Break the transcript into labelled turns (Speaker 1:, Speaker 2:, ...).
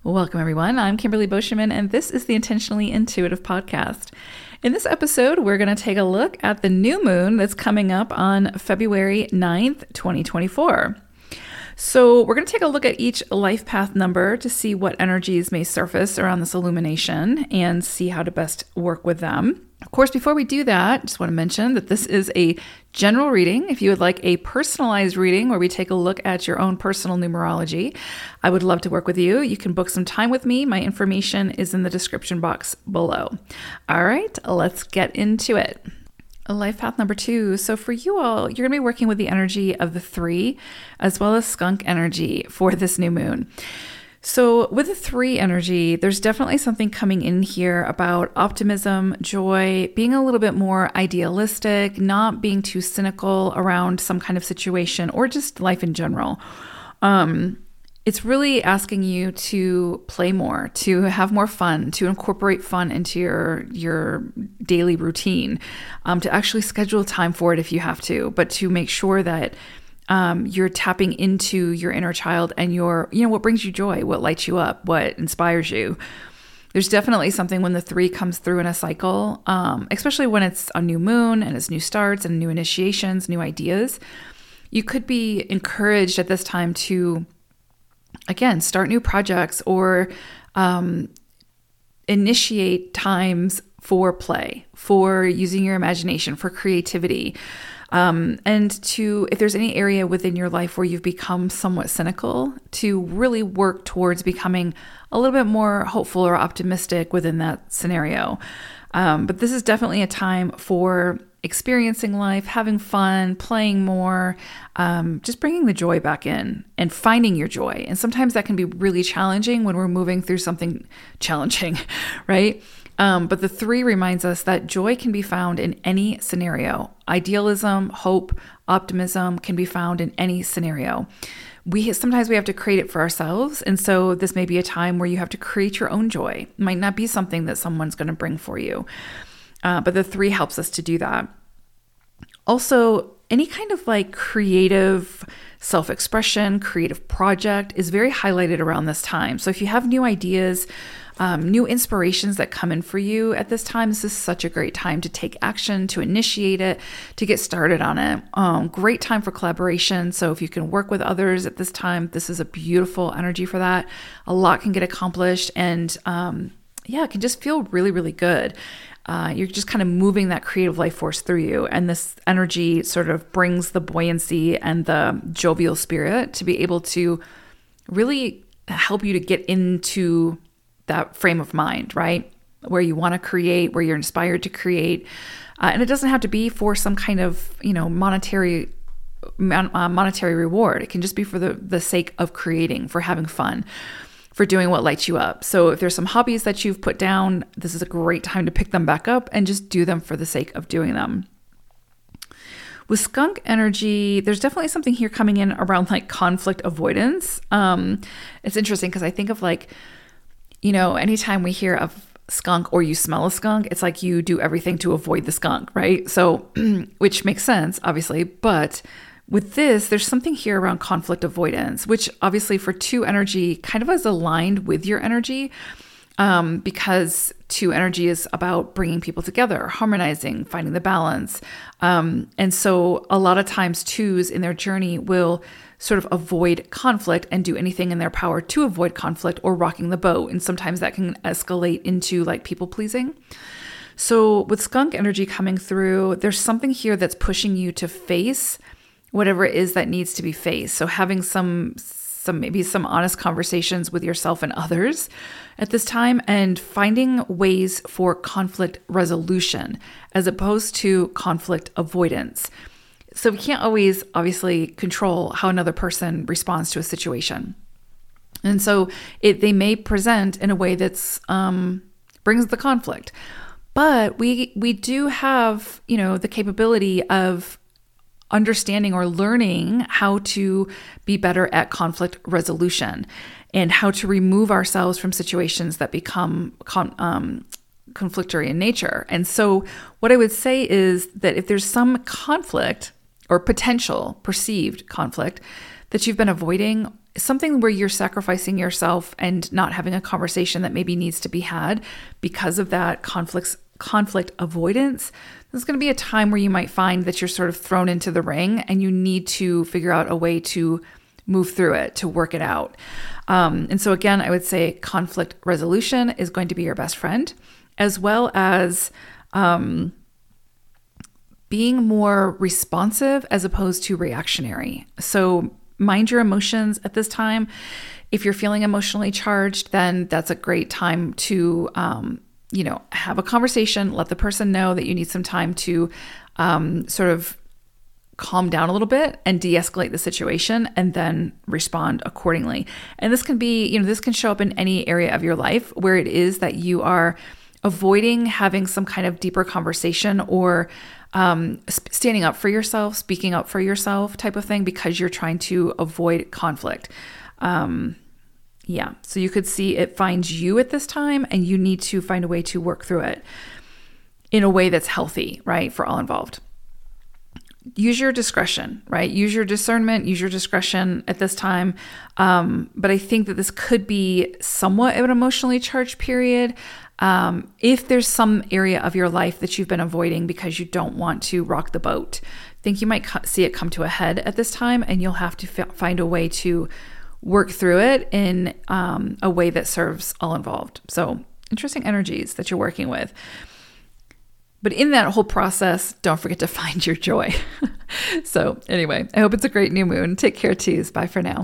Speaker 1: Welcome, everyone. I'm Kimberly Boschman, and this is the Intentionally Intuitive podcast. In this episode, we're going to take a look at the new moon that's coming up on February 9th, 2024. So we're going to take a look at each life path number to see what energies may surface around this illumination and see how to best work with them. Of course, before we do that, I just want to mention that this is a general reading. If you would like a personalized reading where we take a look at your own personal numerology, I would love to work with you. You can book some time with me. My information is in the description box below. All right, let's get into it. Life path number 2. So for you all, you're going to be working with the energy of the 3 as well as skunk energy for this new moon. So with the 3 energy, there's definitely something coming in here about optimism, joy, being a little bit more idealistic, not being too cynical around some kind of situation or just life in general. It's really asking you to play more, to have more fun, to incorporate fun into your daily routine, to actually schedule time for it if you have to, but to make sure that you're tapping into your inner child and what brings you joy, what lights you up, what inspires you. There's definitely something when the 3 comes through in a cycle, especially when it's a new moon and it's new starts and new initiations, new ideas. You could be encouraged at this time to, again, start new projects or initiate times for play, for using your imagination, for creativity. And to, if there's any area within your life where you've become somewhat cynical, to really work towards becoming a little bit more hopeful or optimistic within that scenario. But this is definitely a time for experiencing life, having fun, playing more, just bringing the joy back in and finding your joy. And sometimes that can be really challenging when we're moving through something challenging, right? But the 3 reminds us that joy can be found in any scenario. Idealism, hope, optimism can be found in any scenario. Sometimes we have to create it for ourselves. And so this may be a time where you have to create your own joy. It might not be something that someone's going to bring for you. But the 3 helps us to do that. Also, any kind of like creative self-expression, creative project is very highlighted around this time. So if you have new ideas, new inspirations that come in for you at this time, this is such a great time to take action, to initiate it, to get started on it. Great time for collaboration. So if you can work with others at this time, this is a beautiful energy for that. A lot can get accomplished and it can just feel really, really good. You're just kind of moving that creative life force through you. And this energy sort of brings the buoyancy and the jovial spirit to be able to really help you to get into that frame of mind, right? Where you want to create, where you're inspired to create. And it doesn't have to be for some kind of, monetary reward. It can just be for the sake of creating, for having fun, for doing what lights you up. So if there's some hobbies that you've put down, this is a great time to pick them back up and just do them for the sake of doing them. With skunk energy, there's definitely something here coming in around like conflict avoidance. It's interesting because I think of like, anytime we hear of skunk or you smell a skunk, it's like you do everything to avoid the skunk, right? So, which makes sense, obviously. But with this, there's something here around conflict avoidance, which obviously for 2 energy kind of is aligned with your energy because 2 energy is about bringing people together, harmonizing, finding the balance. And so a lot of times 2s in their journey will sort of avoid conflict and do anything in their power to avoid conflict or rocking the boat. And sometimes that can escalate into like people pleasing. So with skunk energy coming through, there's something here that's pushing you to face whatever it is that needs to be faced. So having some honest conversations with yourself and others at this time and finding ways for conflict resolution as opposed to conflict avoidance. So we can't always obviously control how another person responds to a situation. And so they may present in a way that's brings the conflict. But we do have, the capability of understanding or learning how to be better at conflict resolution and how to remove ourselves from situations that become conflictory in nature. And so what I would say is that if there's some conflict or potential perceived conflict that you've been avoiding something where you're sacrificing yourself and not having a conversation that maybe needs to be had because of that conflict avoidance, there's going to be a time where you might find that you're sort of thrown into the ring and you need to figure out a way to move through it, to work it out. And so again, I would say conflict resolution is going to be your best friend, as well as being more responsive as opposed to reactionary. So mind your emotions at this time. If you're feeling emotionally charged, then that's a great time to, have a conversation, let the person know that you need some time to sort of calm down a little bit and de-escalate the situation and then respond accordingly. And this can be, this can show up in any area of your life where it is that you are avoiding having some kind of deeper conversation or standing up for yourself, speaking up for yourself type of thing because you're trying to avoid conflict. So you could see it finds you at this time and you need to find a way to work through it in a way that's healthy, right, for all involved. Use your discretion, right? Use your discernment, use your discretion at this time. But I think that this could be somewhat of an emotionally charged period. If there's some area of your life that you've been avoiding because you don't want to rock the boat, I think you might see it come to a head at this time, and you'll have to find a way to work through it in a way that serves all involved. So interesting energies that you're working with. But in that whole process, don't forget to find your joy. So anyway, I hope it's a great new moon. Take care, teas. Bye for now.